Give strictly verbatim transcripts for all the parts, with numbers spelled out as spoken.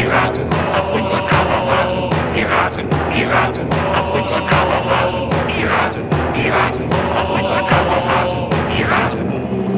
Piraten, auf unser Kaperfahrten. Piraten, Piraten, auf unser Kaperfahrten. Piraten, Piraten, auf unser Kaperfahrten. Piraten.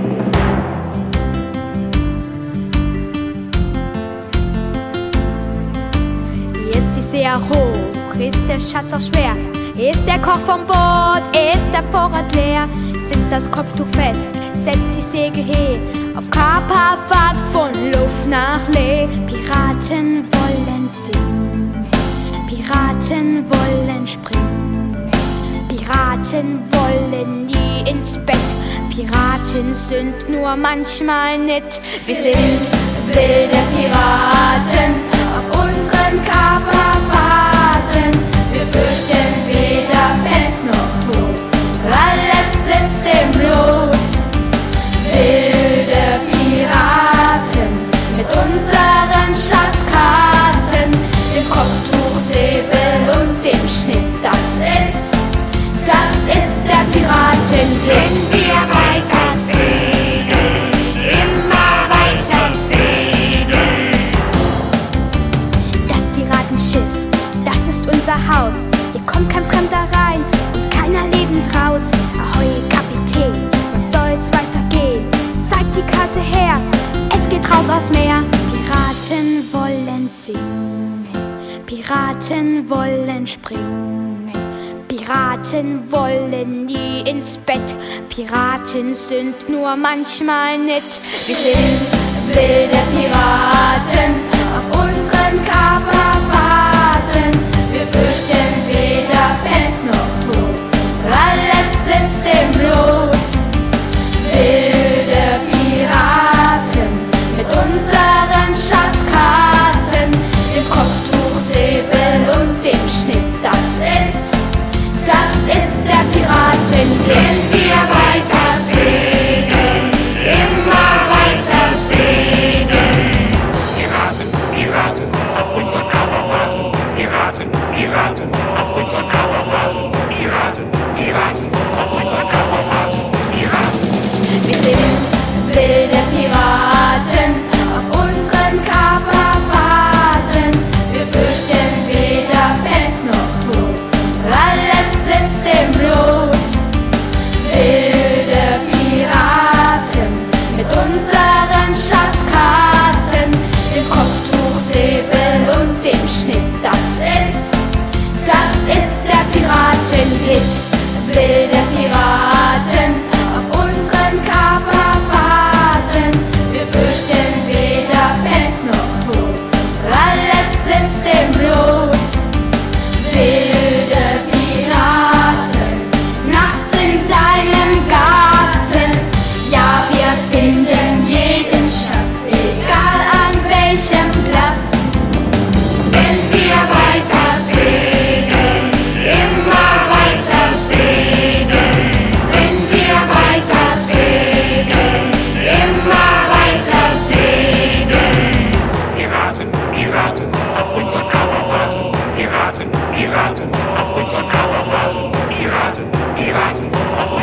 Ist die See auch hoch, ist der Schatz auch schwer, ist der Koch vom Bord, ist der Vorrat leer, sitzt das Kopftuch fest, setzt die Segel he, auf Kaperfahrt von Luft nach Lee. Piraten wollen singen, Piraten wollen springen, Piraten wollen nie ins Bett, Piraten sind nur manchmal nett. Wir sind wilde Piraten auf unseren Kaperfahrten, wir fürchten weder Pest noch Tod, alles ist im Blut. Wilde Piraten mit unseren Schatzkarten, dem Kopftuchsäbel und dem Schnitt, das ist, das ist der Piratenhit. Wenn wir weiter segeln, immer weiter segeln. Das Piratenschiff, das ist unser Haus, hier kommt kein Fremder rein und keiner lebend raus. Ahoi, Kapitän, und soll's weitergehen? Zeigt die Karte her, es geht raus aufs Meer. Piraten wollen singen, Piraten wollen springen, Piraten wollen nie ins Bett, Piraten sind nur manchmal nett. Wir sind wilde Piraten auf unseren Kaperfahrten, wir fürchten weder Pest noch Tod, alles ist im Blut. Wilde Piraten mit unseren Schatzkarten, dem Kopftuchsäbel und dem Schnitt, das ist, das ist der Piratenhit. Wenn wir weiter segeln, immer weiter segeln. Piraten, Piraten, auf unser Kaperfahrten. Piraten, Piraten, auf unser Kaperfahrten. Piraten, Piraten, auf unser Kaperfahrten. Piraten. Wir sind wilde Piraten auf unseren Kaperfahrten, wir fürchten weder Pest noch Tod, alles ist im Blut. Wilde Piraten mit unseren Schatzkarten, dem Kopftuchsäbel und dem Schnitt, das ist, das ist der Piratenhit. Wilde Piraten auf unseren Kaperfahrten, wir fürchten weder Pest noch Tod, alles ist im Blut. Wilde Piraten, nachts in deinem Garten, ja, wir finden jeden Schatz, egal an welchem Platz. Wenn wir weiter segeln, immer weiter segeln. Wenn wir weiter segeln, immer weiter segeln. Piraten, Piraten, auf unser Kaperfahrten. Piraten, Piraten, auf unser Kaperfahrten. Piraten, Piraten, auf